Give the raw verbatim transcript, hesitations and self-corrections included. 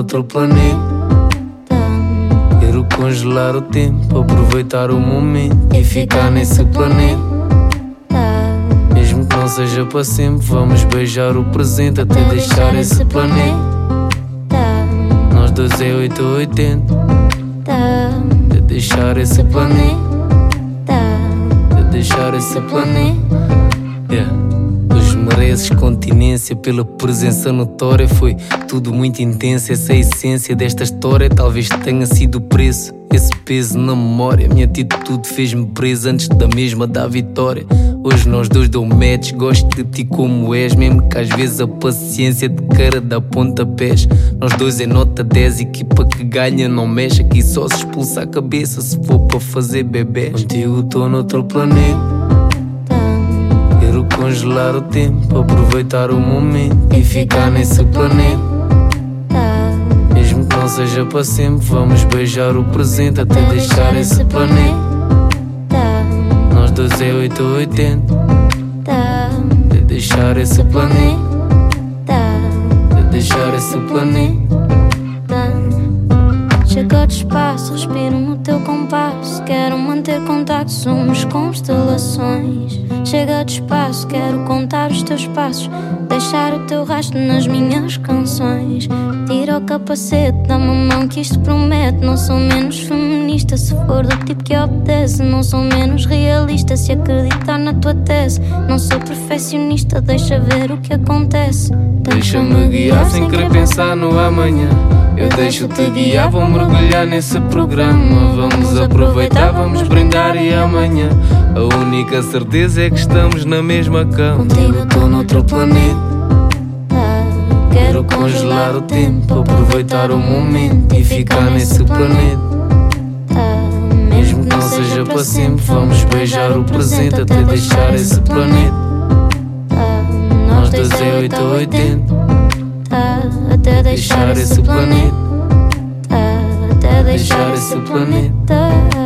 noutro planeta. Quero congelar o tempo, aproveitar o momento e ficar nesse planeta. Mesmo que não seja para sempre, vamos beijar o presente até deixar esse planeta. Nós dois é oito ou oitenta. Até deixar esse planeta. Até deixar esse planeta. Yeah. Hoje mereces continência pela presença notória. Foi tudo muito intenso, essa é a essência desta história. Talvez tenha sido o preço, esse peso na memória. Minha atitude fez-me preso antes da mesma da vitória. Hoje nós dois dou match, gosto de ti como és. Mesmo que às vezes a paciência de cara dá pontapés. Nós dois é nota dez, equipa que ganha não mexe. Aqui só se expulsa a cabeça se for para fazer bebés. Contigo tô noutro planeta. Quero congelar o tempo, aproveitar o momento e ficar nesse planeta. Mesmo que não seja para sempre, vamos beijar o presente até deixar esse planeta. Nós dois é oito ou oitenta. Até deixar esse planeta. Até deixar esse planeta. Chega de espaço, respiro no teu compasso. Quero manter contato, somos constelações. Chega de espaço, quero contar os teus passos, deixar o teu rastro nas minhas canções. Tira o capacete, dá-me a mão que isto promete. Não sou menos feminista se for do tipo que obedece. Não sou menos realista se acreditar na tua tese. Não sou perfeccionista, deixa ver o que acontece. Deixa-me guiar sem querer pensar no amanhã. Eu deixo-te guiar, vou mergulhar nesse programa. Vamos aproveitar, vamos brindar e amanhã a única certeza é que estamos na mesma cama. Contigo tô noutro planeta. Quero congelar o tempo, aproveitar o momento e ficar nesse planeta. Mesmo que não seja para sempre, vamos beijar o presente até deixar esse planeta. Nós dois é oito ou oitenta. Até deixar esse planeta. Até deixar esse planeta.